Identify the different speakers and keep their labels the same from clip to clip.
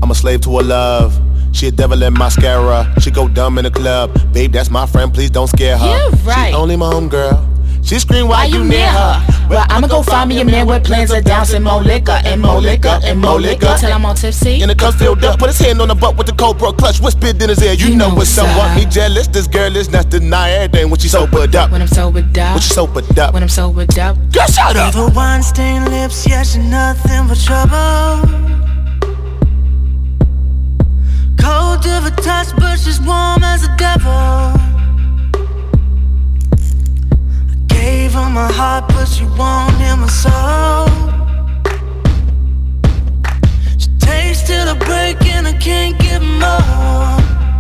Speaker 1: I'm a slave to her love. She a devil in mascara. She go dumb in the club. Babe, that's my friend, please don't scare her.
Speaker 2: You're right.
Speaker 1: She only my homegirl. She scream while you near her.
Speaker 2: Well, I'ma go find me a man with plans of downsing more liquor and more liquor and more liquor till I'm all tipsy.
Speaker 1: In the cup filled up, put his hand on the butt with the Cobra clutch, whispered in his ear. You know what's up. Want me jealous? This girl is not deny everything when she sobered up.
Speaker 2: When I'm sobered up.
Speaker 1: When she sobered up.
Speaker 2: When I'm sobered up.
Speaker 1: Girl, shut up.
Speaker 3: Her wine-stained lips, yeah, she's nothing but trouble. Cold to the touch, but she's warm as a devil. Gave her my heart, but she won't hear my soul. She takes till I break and I can't get more.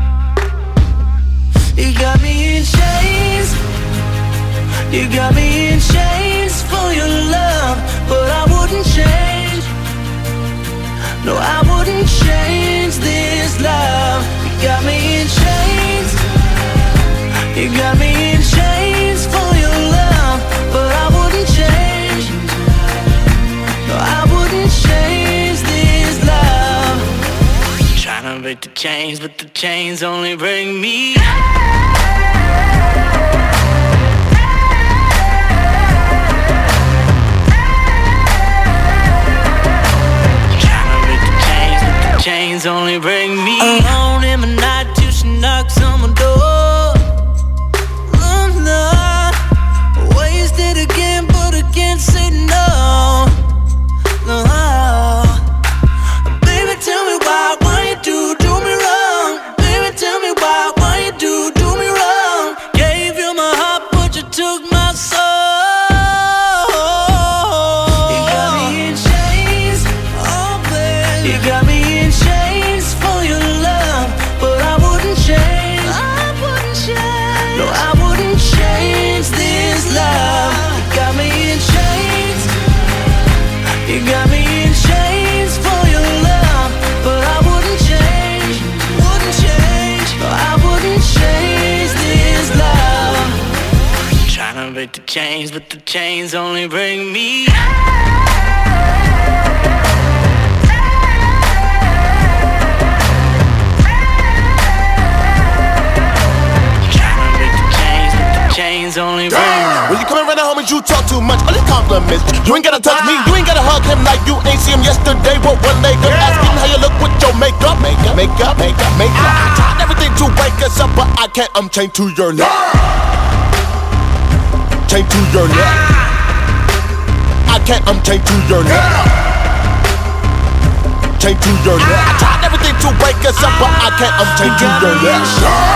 Speaker 3: You got me in chains. You got me in chains for your love, but I wouldn't change. No, I wouldn't change this love. You got me in chains. You got me in chains for your love, but I wouldn't change. No, I wouldn't change this love. Tryna break the chains, but the chains only break me. Tryna break the chains, but the chains only break me. Alone in my night till she knocks on my door. Wasted again, but I can't say no. No. Baby, tell me why you do me wrong? Baby, tell me why you do me wrong? Gave you my heart, but you took my soul. You got me in chains, oh baby. You got me in chains for your love, but I wouldn't change. I wouldn't change. No, I wouldn't change this love. You got me in chains. You got me in chains for your love, but I wouldn't change. Wouldn't change. No, I wouldn't change this love. Tryna break the chains, but the chains only break me. Chains only break.
Speaker 1: When you come around the homies, you talk too much. All these compliments. You ain't gotta touch me. You ain't gotta hug him like you ain't see him yesterday with one leg up. Asking how you look with your makeup. Makeup. I tried everything to wake us up, but I can't. I'm chained to your neck. Chained to your neck. I can't. I'm chained to your neck. Chained to your neck. I tried everything to wake us up, but I can't. I'm chained to your neck.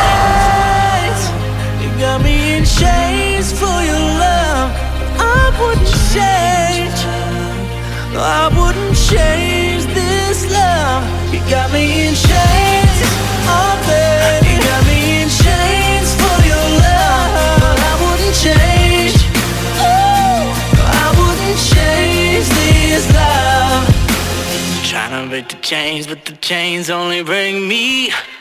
Speaker 3: You got me in chains for your love. I wouldn't change. No, I wouldn't change this love. You got me in chains, oh baby. You got me in chains for your love, but I wouldn't change. Oh, no, I wouldn't change this love. Tryna break the chains, but the chains only break me.